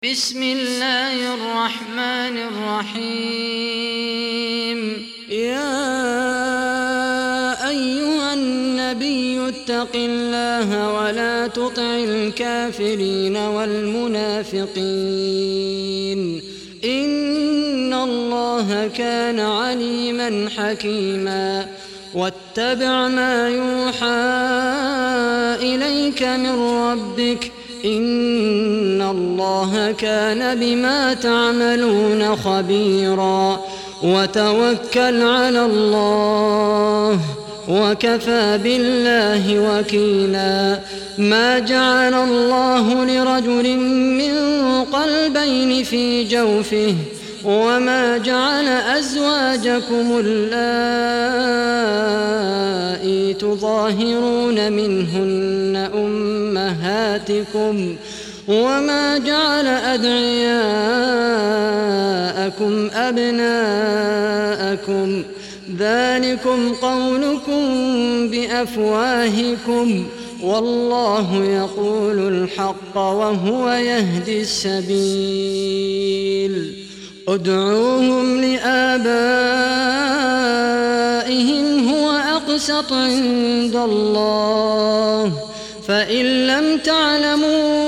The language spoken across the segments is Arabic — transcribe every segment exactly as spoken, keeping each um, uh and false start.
بسم الله الرحمن الرحيم. يا أيها النبي اتق الله ولا تطع الكافرين والمنافقين إن الله كان عليما حكيما. واتبع ما يوحى إليك من ربك إن الله كان بما تعملون خبيرا. وتوكل على الله وكفى بالله وكيلا. ما جعل الله لرجل من قلبين في جوفه وما جعل أزواجكم اللائي تظاهرون منهن أمهاتكم وما جعل أدعياءكم أبناءكم ذلكم قولكم بأفواهكم والله يقول الحق وهو يهدي السبيل. ادعوهم لآبائهم هو أقسط عند الله فإن لم تعلموا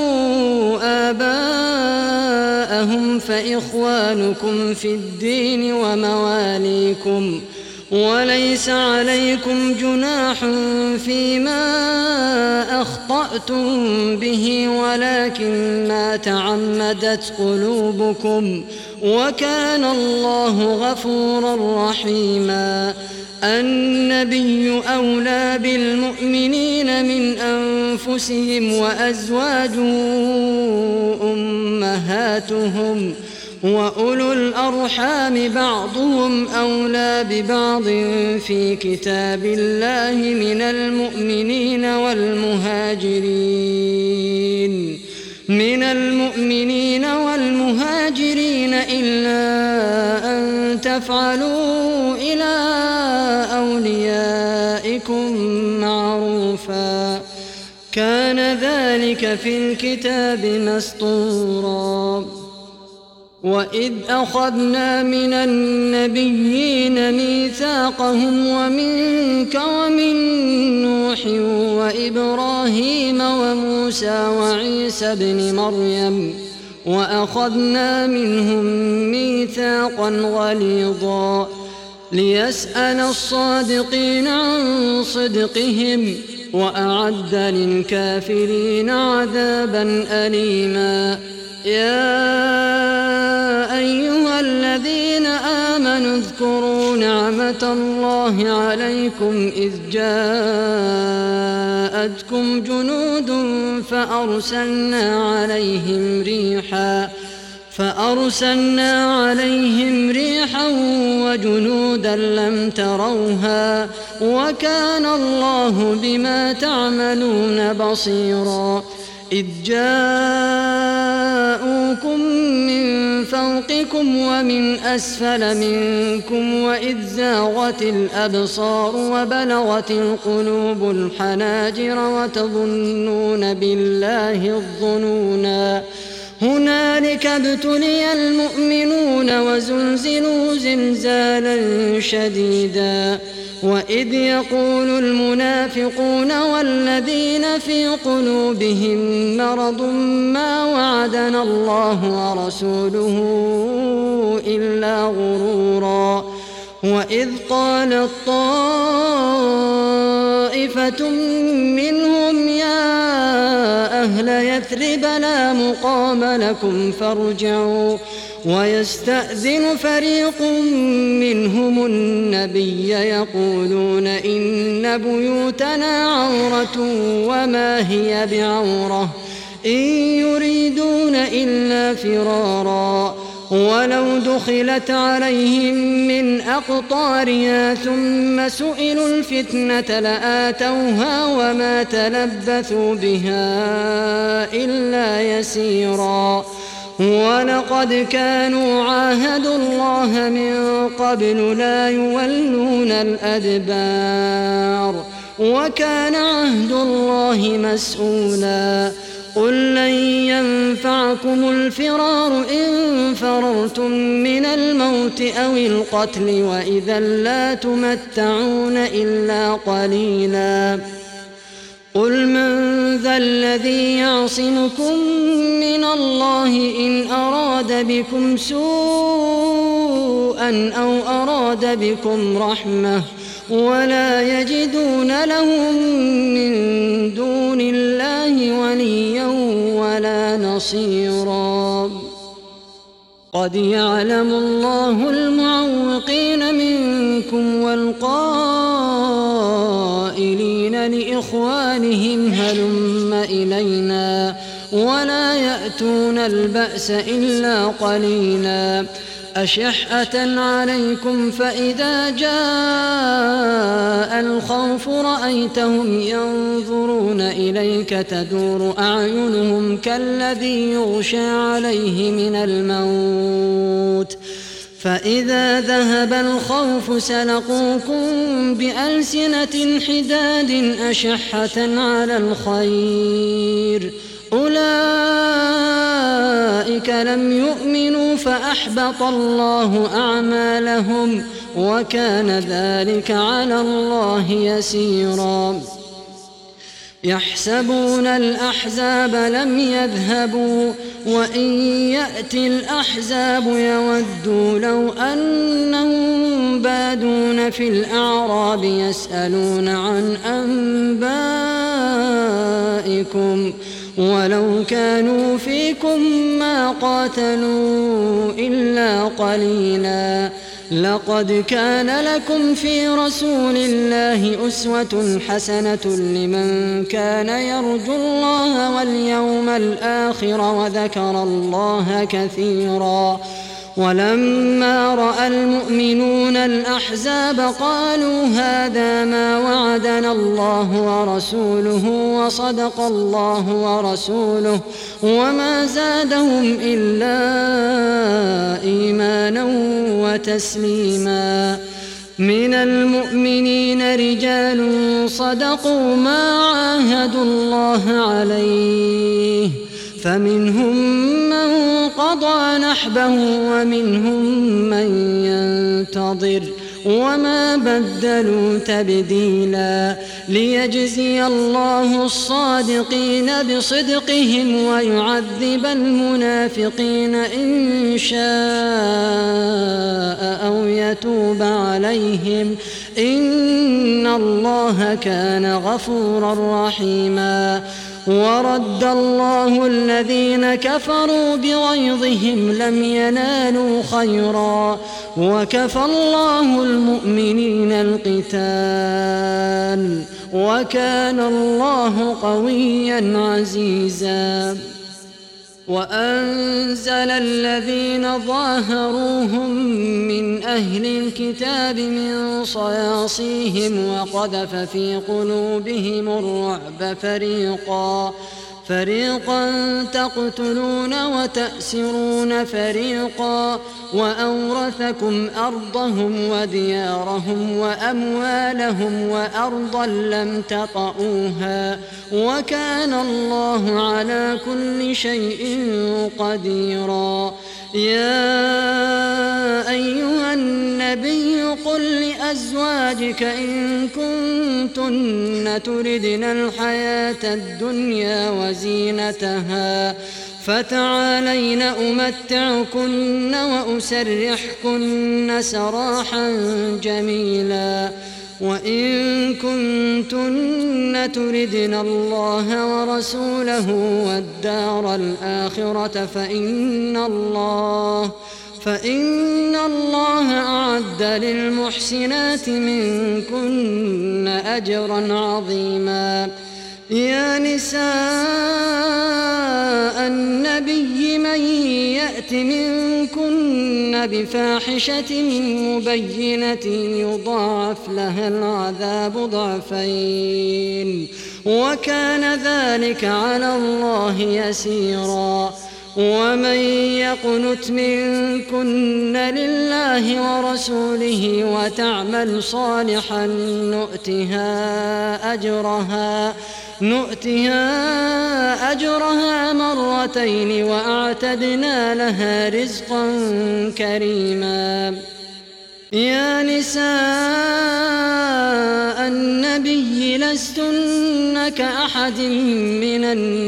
آباءهم فإخوانكم في الدين ومواليكم وليس عليكم جناح فيما أخطأتم به ولكن ما تعمدت قلوبكم وكان الله غفورا رحيما. النبي أولى بالمؤمنين من أنفسهم وأزواجه أمهاتهم وأولو الأرحام بعضهم أولى ببعض في كتاب الله من المؤمنين والمهاجرين من المؤمنين والمهاجرين إلا أن تفعلوا إلى أوليائكم معروفا كان ذلك في الكتاب مسطورا. وإذ أخذنا من النبيين ميثاقهم ومنك ومن نوح وإبراهيم وموسى وعيسى ابن مريم وأخذنا منهم ميثاقا غليظا ليسأل الصادقين عن صدقهم وأعد للكافرين عذابا أليما. يا أيها الذين آمنوا اذكروا نعمة الله عليكم إذ جاءتكم جنود فأرسلنا عليهم ريحا فأرسلنا عليهم ريحا وجنودا لم تروها وكان الله بما تعملون بصيرا. إذ جاءوكم من فوقكم ومن أسفل منكم وإذ زاغت الأبصار وبلغت القلوب الحناجر وتظنون بالله الظنونا هنالك ابتلي المؤمنون وزلزلوا زلزالا شديدا. وإذ يقول المنافقون والذين في قلوبهم مرض ما وعدنا الله ورسوله إلا غرورا. وإذ قالت طائفة منهم يا أهل يثرب لا مقام لكم فارجعوا ويستأذن فريق منهم النبي يقولون إن بيوتنا عورة وما هي بعورة إن يريدون إلا فرارا ولو دخلت عليهم من أقطارها ثم سئلوا الفتنة لآتوها وما تلبثوا بها إلا يسيرا. ولقد كانوا عاهدوا الله من قبل لا يولون الأدبار وكان عهد الله مسؤولا. قل لن ينفعكم الفرار إن فررتم من الموت أو القتل وإذا لا تمتعون إلا قليلا قل من ذا الذي يعصمكم من الله إن أراد بكم سوءا أو أراد بكم رحمة ولا يجدون لهم من دون الله وليا ولا نصيرا قد يعلم الله المعوقين منكم والقائلين لإخوانهم هلم إلينا ولا يأتون البأس إلا قليلا أشحة عليكم فإذا جاء الخوف رأيتهم ينظرون إليك تدور أعينهم كالذي يغشى عليه من الموت فإذا ذهب الخوف سلقوكم بألسنة حداد أشحة على الخير أولئك لم يؤمنوا فأحبط الله أعمالهم وكان ذلك على الله يسيرا يحسبون الأحزاب لم يذهبوا وإن يأتي الأحزاب يودوا لو أنهم بادون في الأعراب يسألون عن أنبائكم ولو كانوا فيكم ما قاتلوا إلا قليلا لقد كان لكم في رسول الله أسوة حسنة لمن كان يرجو الله واليوم الآخر وذكر الله كثيرا ولما رأى المؤمنون الأحزاب قالوا هذا ما وعدنا الله ورسوله وصدق الله ورسوله وما زادهم إلا إيمانا وتسليما من المؤمنين رجال صدقوا ما عاهدوا الله عليه فمنهم من قضى نحبه ومنهم من ينتظر وما بدلوا تبديلا ليجزي الله الصادقين بصدقهم ويعذب المنافقين إن شاء أو يتوب عليهم إن الله كان غفورا رحيما ورد الله الذين كفروا بغيظهم لم ينالوا خيرا وكفى الله المؤمنين القتال وكان الله قويا عزيزا وأنزل الذين ظاهروهم من أهل الكتاب من صياصيهم وقذف في قلوبهم الرعب فريقا فريقا تقتلون وتأسرون فريقا وأورثكم أرضهم وديارهم وأموالهم وأرضا لم تطئوها وكان الله على كل شيء قديرا يا أيها النبي قل لأزواجك إن كنتن تردن الحياة الدنيا وزينتها فتعالين أمتعكن وأسرحكن سراحا جميلا وإن كنتن تردن الله ورسوله والدار الآخرة فإن الله فإن الله أعد للمحسنات منكن أجرا عظيما يا نساء النبي من يأت منكن بفاحشة مبينة يضاعف لها العذاب ضعفين وكان ذلك على الله يسيرا ومن يقنت منكن لله ورسوله وتعمل صالحا نؤتها أجرها نؤتها أجرها مرتين وأعتدنا لها رزقا كريما. يا نساء النبي لستن كأحد من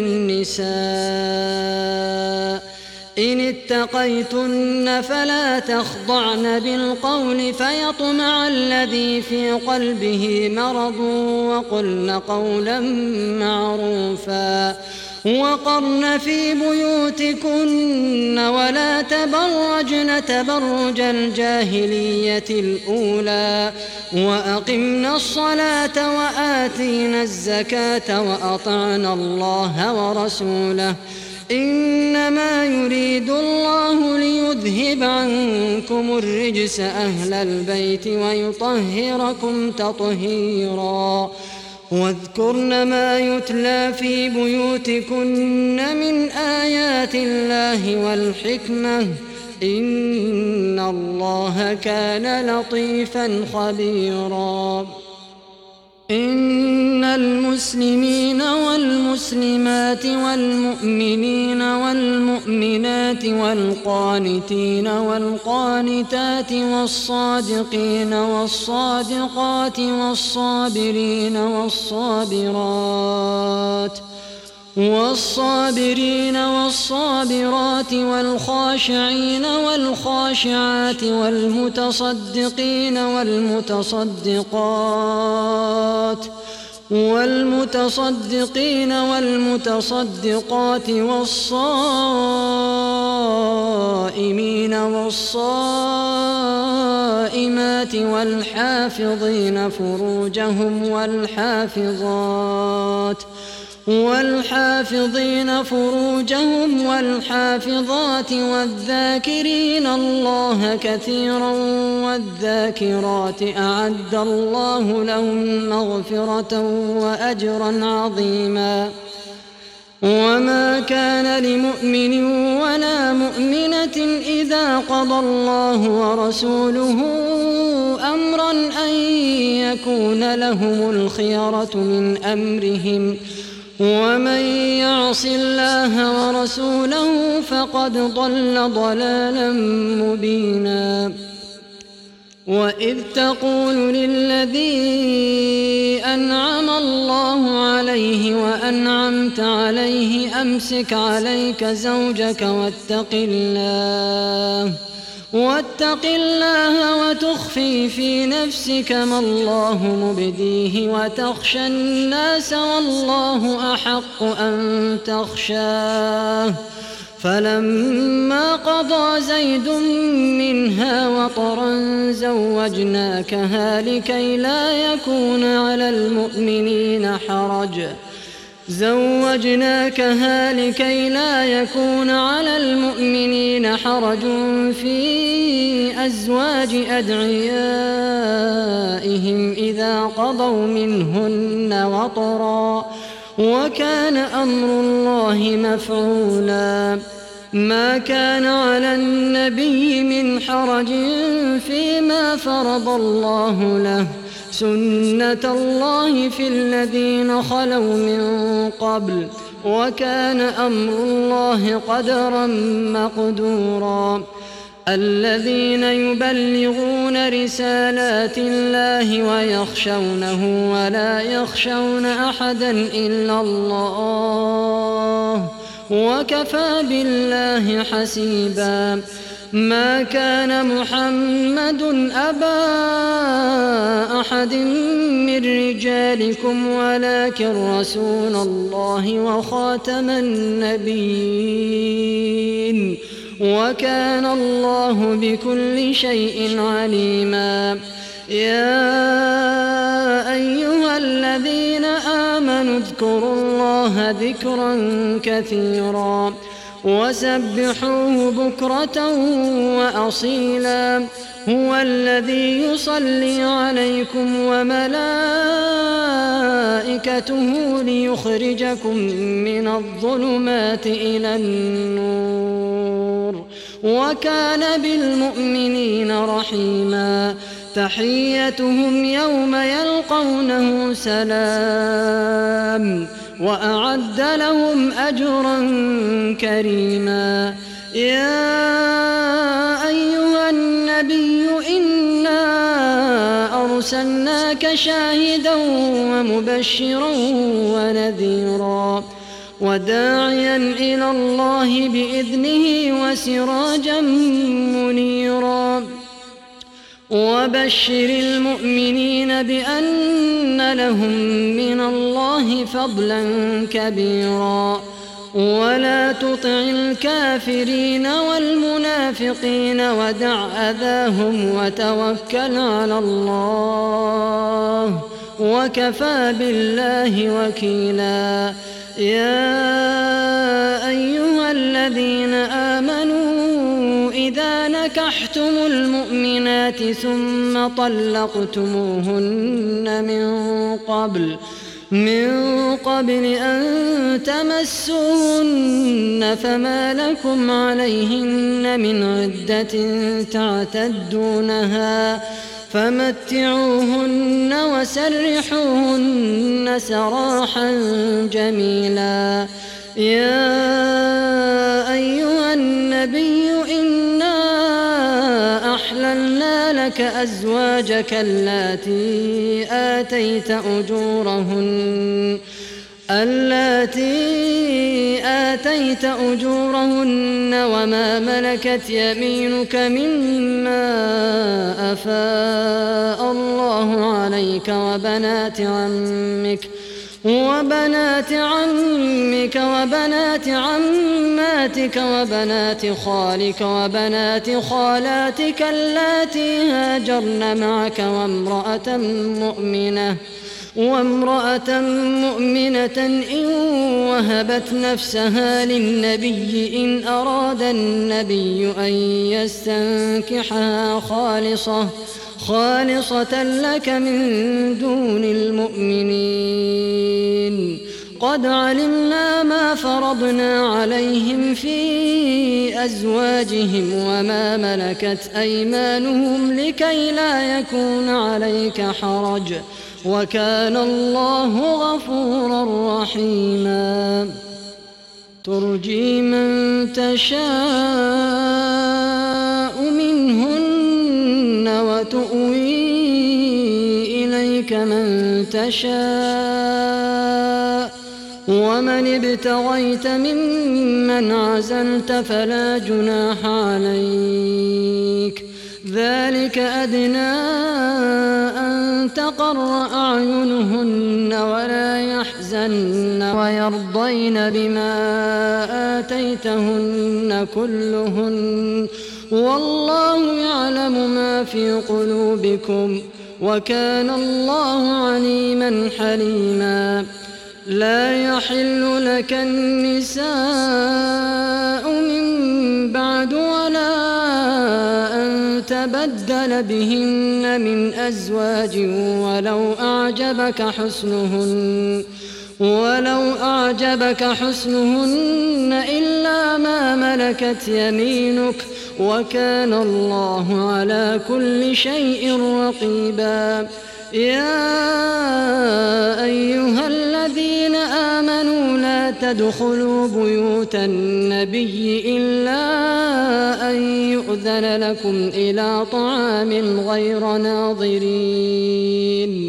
النساء إن اتقيتن فلا تخضعن بالقول فيطمع الذي في قلبه مرض وقلن قولا معروفا وقرن في بيوتكن ولا تبرجن تبرج الجاهلية الأولى وأقمنا الصلاة وآتينا الزكاة وأطعنا الله ورسوله إنما يريد الله ليذهب عنكم الرجس أهل البيت ويطهركم تطهيرا. واذكرن ما يتلى في بيوتكن من آيات الله والحكمة إن الله كان لطيفا خبيرا. إن المسلمين والمسلمات والمؤمنين والمؤمنات والقانتين والقانتات والصادقين والصادقات والصابرين والصابرات والصابرين والصابرات والخاشعين والخاشعات والمتصدقين والمتصدقات والمتصدقين والمتصدقات والصائمين والصائمات والحافظين فروجهم والحافظات والحافظين فروجهم والحافظات والذاكرين الله كثيرا والذاكرات أعد الله لهم مغفرة وأجرا عظيما. وما كان لمؤمن ولا مؤمنة إذا قضى الله ورسوله أمرا أن يكون لهم الخيرة من أمرهم ومن يعص الله ورسوله فقد ضل ضلالا مبينا. وإذ تقول للذي أنعم الله عليه وأنعمت عليه أمسك عليك زوجك واتق الله واتق الله وتخفي في نفسك ما الله مبديه وتخشى الناس والله أحق أن تخشاه. فلما قضى زيد منها وطرا زوجناكها لكي لا يكون على المؤمنين حرج زوجناكها لكي لا يكون على المؤمنين حرج في أزواج أدعيائهم إذا قضوا منهن وطرا وكان أمر الله مفعولا. ما كان على النبي من حرج فيما فرض الله له سنة الله في الذين خلوا من قبل وكان أمر الله قدرا مقدورا. الذين يبلغون رسالات الله ويخشونه ولا يخشون أحدا إلا الله وكفى بالله حسيبا. ما كان محمد أبا أحد من رجالكم ولكن رسول الله وخاتم النبيين وكان الله بكل شيء عليما. يا أيها الذين آمنوا اذكروا الله ذكرا كثيرا وسبحوه بكرة وأصيلا هو الذي يصلي عليكم وملائكته ليخرجكم من الظلمات إلى النور وكان بالمؤمنين رحيما تحيتهم يوم يلقونه سلام وأعد لهم أجرا كريما يا أيها النبي إنا أرسلناك شاهدا ومبشرا ونذيرا وداعيا إلى الله بإذنه وسراجا منيرا وبشر المؤمنين بأن لهم من الله فضلا كبيرا ولا تطع الكافرين والمنافقين ودع أذاهم وتوكل على الله وكفى بالله وكيلا يا أيها الذين آمنوا إذا نكحتم المؤمنات ثم طلقتموهن من قبل من قبل أن تمسوهن فما لكم عليهن من عدة تعتدونها فمتعوهن وسرحوهن سراحا جميلا يا أيها النبي إنا أحللنا لك أزواجك اللاتي آتيت أجورهن اللاتي آتيت أجورهن وما ملكت يمينك مما أفاء الله عليك وبنات عمك وبنات عمك وبنات عماتك وبنات خالك وبنات خالاتك اللاتي هاجرن معك وامرأة مؤمنة وامرأة مؤمنة إن وهبت نفسها للنبي إن أراد النبي أن يستنكحها خالصة خالصة لك من دون المؤمنين قد علمنا ما فرضنا عليهم في أزواجهم وما ملكت أيمانهم لكي لا يكون عليك حرج وكان الله غفورا رحيما ترجي من تشاء منهن وتؤوي إليك من تشاء ومن ابتغيت ممن عزلت فلا جناح عليك ذلك أدنى أن تقر أعينهن ولا يحزن ويرضين بما آتيتهن كلهن والله يعلم ما في قلوبكم وكان الله عليما حليما لا يحل لك النساء من بعد ولا أن تبدل بهن من أزواج ولو أعجبك حسنهن ولو أعجبك حسنهن إلا ما ملكت يمينك وكان الله على كل شيء رقيبا يا أيها الذين آمنوا لا تدخلوا بيوت النبي إلا أن يؤذن لكم إلى طعام غير ناظرين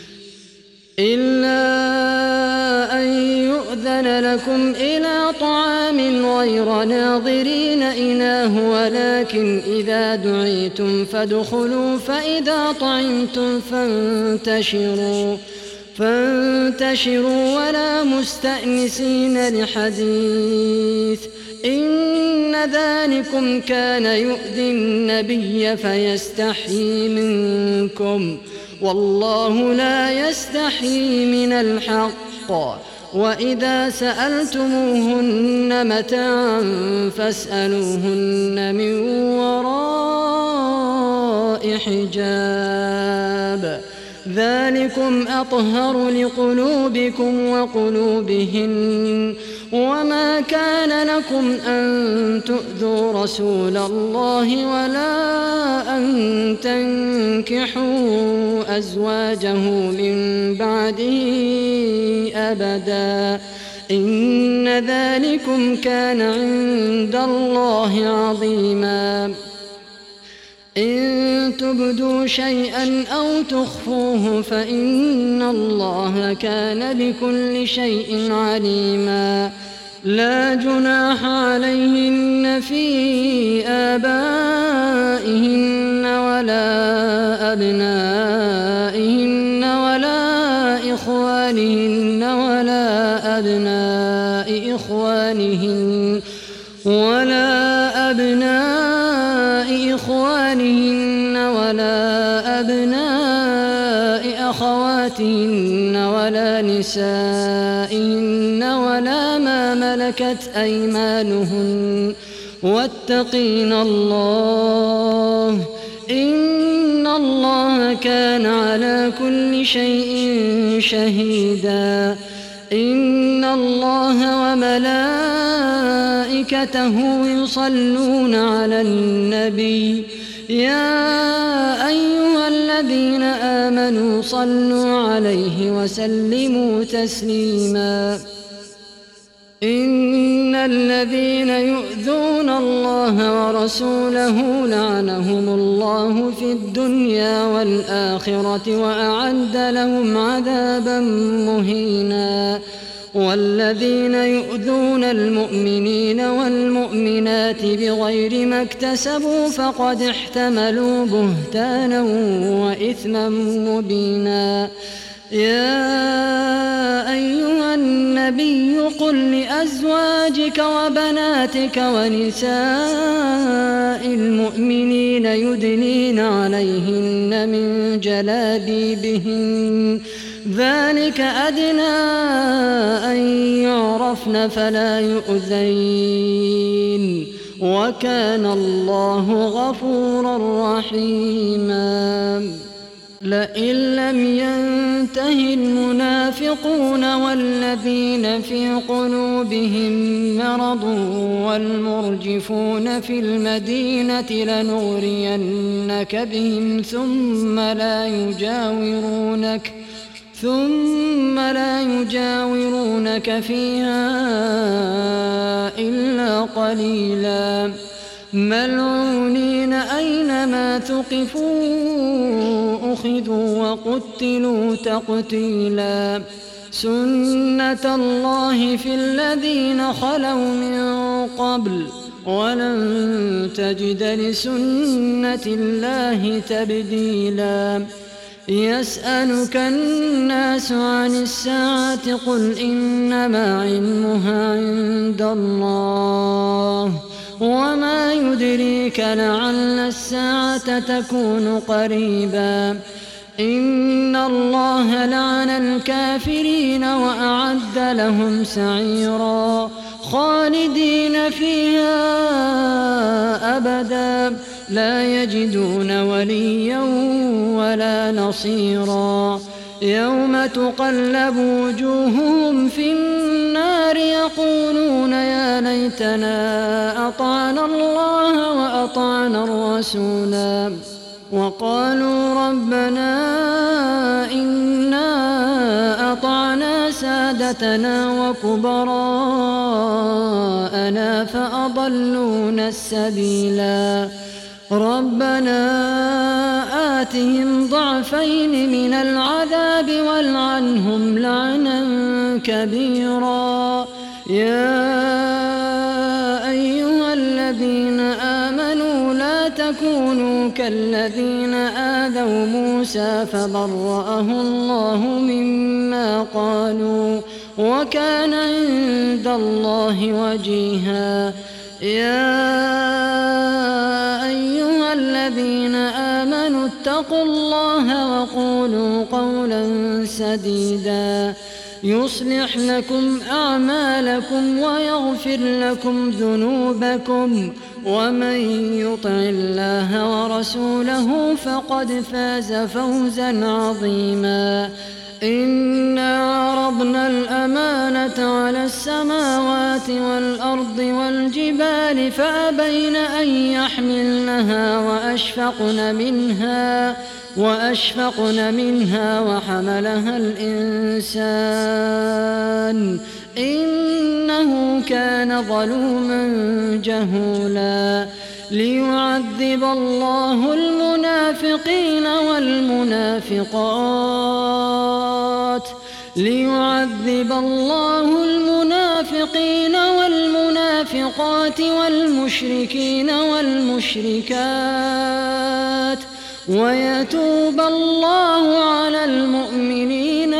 إلا أن يؤذن لكم إلى طعام غير ناظرين إناه ولكن إذا دعيتم فادخلوا فإذا طعمتم فانتشروا فانتشروا ولا مستأنسين لحديث إن ذلكم كان يؤذي النبي فيستحيي منكم والله لا يستحيي من الحق وإذا سألتموهن متاعا فاسألوهن من وراء حجاب ذلكم أطهر لقلوبكم وقلوبهن وما كان لكم أن تؤذوا رسول الله ولا أن تنكحوا أزواجه من بعده أبدا إن ذلكم كان عند الله عظيما إن تبدوا شيئا أو تخفوه فإن الله كان بكل شيء عليما لا جناح عليهن في آبائهن ولا أبنائهن ولا إخوانهن ولا أبناء إخوانهن ولا أبناء إخوانهن ولا أبناء أخواتهن ولا نسائهن ولا ما ملكت أيمانهن واتقين الله إن الله كان على كل شيء شهيدا إن الله وملائكته يصلون على النبي يا أيها الذين آمنوا صلوا عليه وسلموا تسليما إن الذين يؤذون الله ورسوله لعنهم الله في الدنيا والآخرة وأعد لهم عذابا مهينا والذين يؤذون المؤمنين والمؤمنات بغير ما اكتسبوا فقد احتملوا بهتانا وإثما مبينا يا أيها النبي قل لأزواجك وبناتك ونساء المؤمنين يدنين عليهن من جلابيبهن ذلك أدنى أن يعرفن فلا يؤذين وكان الله غفورا رحيما لئن لم ينته المنافقون والذين في قلوبهم مرض والمرجفون في المدينة لنغرينك بهم ثم لا يجاورونك ثم لا يجاورونك فيها إلا قليلا ملعونين أينما ثقفوا أخذوا وقتلوا تقتيلا سنة الله في الذين خلوا من قبل ولن تجد لسنة الله تبديلا يسألك الناس عن الساعة قل إنما علمها عند الله وما يدريك لعل الساعة تكون قريبا إن الله لعن الكافرين وأعد لهم سعيرا خالدين فيها أبدا لا يجدون وليا ولا نصيرا يوم تقلب وجوههم في النار يقولون يا ليتنا أطعنا الله وأطعنا الرسولا وقالوا ربنا إنا أطعنا سادتنا وكبراءنا فأضلونا السبيلا ربنا آتهم ضعفين من العذاب والعنهم لعنا كبيرا يا أيها الذين آمنوا لا تكونوا كالذين آذوا موسى فبرأه الله مما قالوا وكان عند الله وجيها يا أيها الذين آمنوا اتقوا الله وقولوا قولا سديدا يصلح لكم أعمالكم ويغفر لكم ذنوبكم ومن يطع الله ورسوله فقد فاز فوزا عظيما إنا عرضنا الأمانة على السماوات والأرض والجبال فأبين أن يحملنها وأشفقن منها وأشفقن منها وحملها الإنسان إنه كان ظلوما جهولا ليعذب الله المنافقين والمنافقات ليعذب الله المنافقين والمنافقات والمشركين والمشركات ويتوب الله على المؤمنين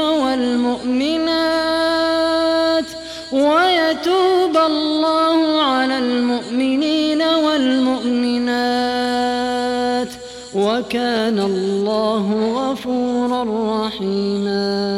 والمؤمنات ويتوب الله على المؤمنين والمؤمنات وكان الله غفورا رحيما.